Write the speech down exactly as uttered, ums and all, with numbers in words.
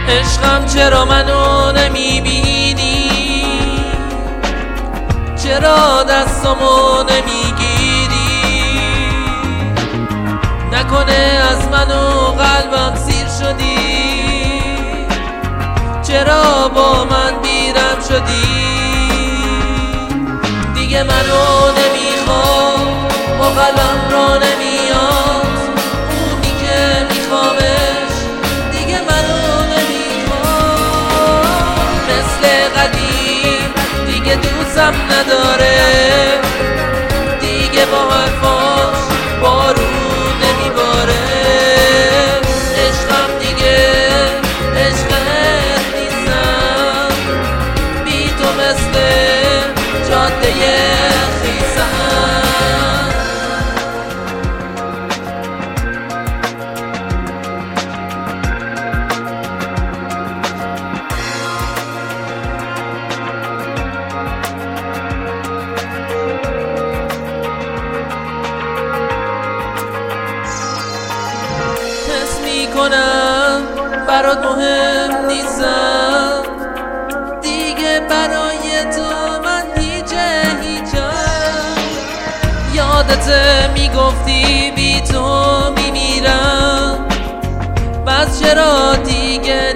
عشقم چرا منو نمیبینی؟ چرا دستامو نمیگیری؟ نکنه از منو قلبم سیر شدی؟ چرا با من بیرم شدی؟ دیگه منو نمیخوام، با قلبم را نمیاد اونی که میخوامش، دیگه منو نمیخوام. مثل قدیم دیگه دوستم نداره، دیگه با حرفاش بارون نمیباره. عشقم دیگه عشقت نیستم، بی تو مثل جاده خیسم. حس میکنم برات مهم نیستم، دیگه برای تو من هیچه هیچم. یادت میگفتی بی تو میمیرم، بس چرا دیگه